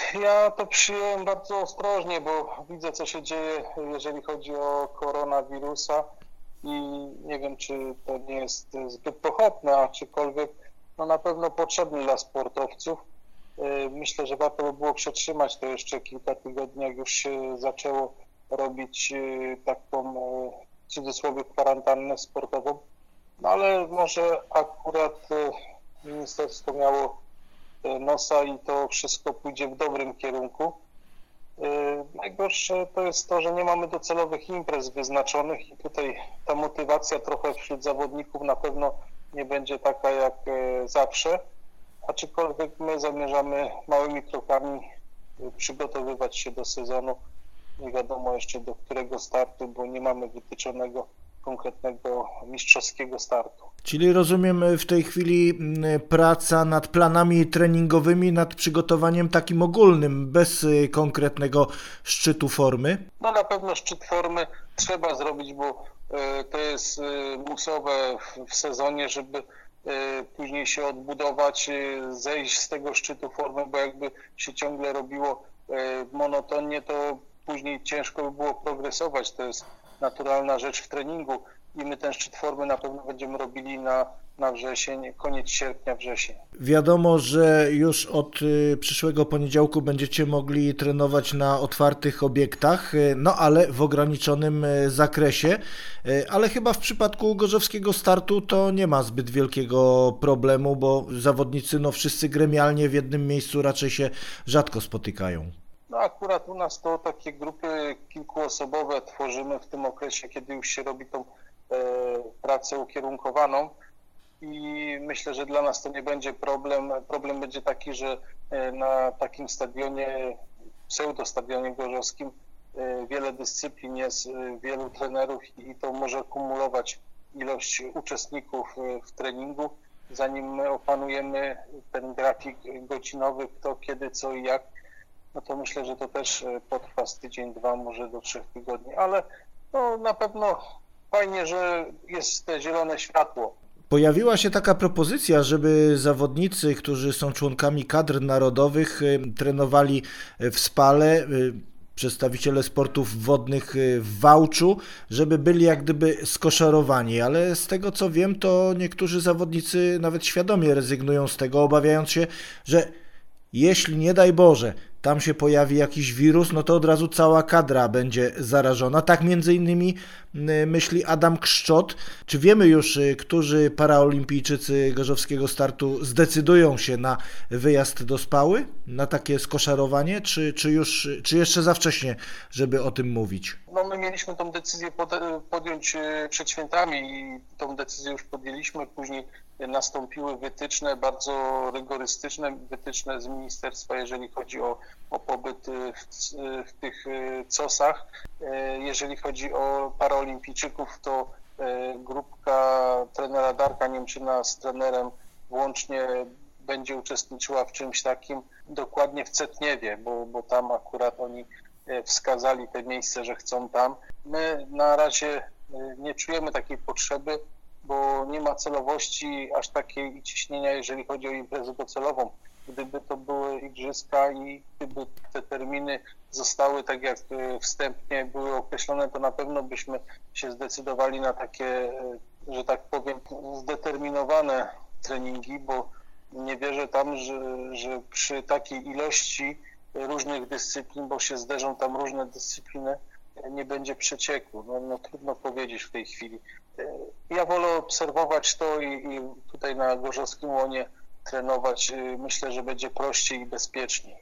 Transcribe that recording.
Ja to przyjąłem bardzo ostrożnie, bo widzę, co się dzieje, jeżeli chodzi o koronawirusa i nie wiem, czy to nie jest zbyt pochopne, aczkolwiek no na pewno potrzebne dla sportowców. Myślę, że warto by było przetrzymać to jeszcze kilka tygodni, jak już się zaczęło robić taką w cudzysłowie kwarantannę sportową. No ale może akurat ministerstwo miało nosa i to wszystko pójdzie w dobrym kierunku. Najgorsze to jest to, że nie mamy docelowych imprez wyznaczonych i tutaj ta motywacja trochę wśród zawodników na pewno nie będzie taka jak zawsze, aczkolwiek my zamierzamy małymi krokami przygotowywać się do sezonu. Nie wiadomo jeszcze do którego startu, bo nie mamy wytyczonego konkretnego mistrzowskiego startu. Czyli rozumiem w tej chwili praca nad planami treningowymi, nad przygotowaniem takim ogólnym, bez konkretnego szczytu formy? No na pewno szczyt formy trzeba zrobić, bo to jest musowe w sezonie, żeby później się odbudować, zejść z tego szczytu formy, bo jakby się ciągle robiło monotonnie, to później ciężko by było progresować. To jest naturalna rzecz w treningu i my ten szczyt formy na pewno będziemy robili na wrzesień, koniec sierpnia, wrzesień. Wiadomo, że już od przyszłego poniedziałku będziecie mogli trenować na otwartych obiektach, no ale w ograniczonym zakresie, ale chyba w przypadku gorzowskiego startu to nie ma zbyt wielkiego problemu, bo zawodnicy no wszyscy gremialnie w jednym miejscu raczej się rzadko spotykają. No akurat u nas to takie grupy kilkuosobowe tworzymy w tym okresie, kiedy już się robi tą pracę ukierunkowaną i myślę, że dla nas to nie będzie problem. Problem będzie taki, że na takim stadionie, pseudostadionie gorzowskim wiele dyscyplin jest, wielu trenerów i to może kumulować ilość uczestników w treningu. Zanim my opanujemy ten grafik godzinowy, kto, kiedy, co i jak, no to myślę, że to też potrwa z tydzień, dwa, może do 3 tygodni, ale no, na pewno fajnie, że jest te zielone światło. Pojawiła się taka propozycja, żeby zawodnicy, którzy są członkami kadr narodowych, trenowali w Spale, przedstawiciele sportów wodnych w Wałczu, żeby byli jak gdyby skoszarowani, ale z tego co wiem, to niektórzy zawodnicy nawet świadomie rezygnują z tego, obawiając się, że jeśli nie daj Boże, tam się pojawi jakiś wirus, no to od razu cała kadra będzie zarażona. Tak między innymi myśli Adam Kszczot. Czy wiemy już, którzy paraolimpijczycy gorzowskiego startu zdecydują się na wyjazd do Spały, na takie skoszarowanie, czy jeszcze za wcześnie, żeby o tym mówić? No my mieliśmy tą decyzję podjąć przed świętami i tą decyzję już podjęliśmy. Później nastąpiły wytyczne, bardzo rygorystyczne wytyczne z ministerstwa, jeżeli chodzi o pobyt w tych COS-ach. Jeżeli chodzi o paraolimpijczyków, to grupka trenera Darka Niemczyna z trenerem włącznie będzie uczestniczyła w czymś takim, dokładnie w Cetniewie, bo tam akurat oni wskazali te miejsce, że chcą tam. My na razie nie czujemy takiej potrzeby, bo nie ma celowości aż takiej i ciśnienia, jeżeli chodzi o imprezę docelową. Gdyby to były igrzyska i gdyby te terminy zostały tak jak wstępnie były określone, to na pewno byśmy się zdecydowali na takie, że tak powiem, zdeterminowane treningi, bo nie wierzę tam, że przy takiej ilości różnych dyscyplin, bo się zderzą tam różne dyscypliny, nie będzie przecieku. No trudno powiedzieć w tej chwili. Ja wolę obserwować to i tutaj na Gorzowskim Łonie trenować. Myślę, że będzie prościej i bezpieczniej.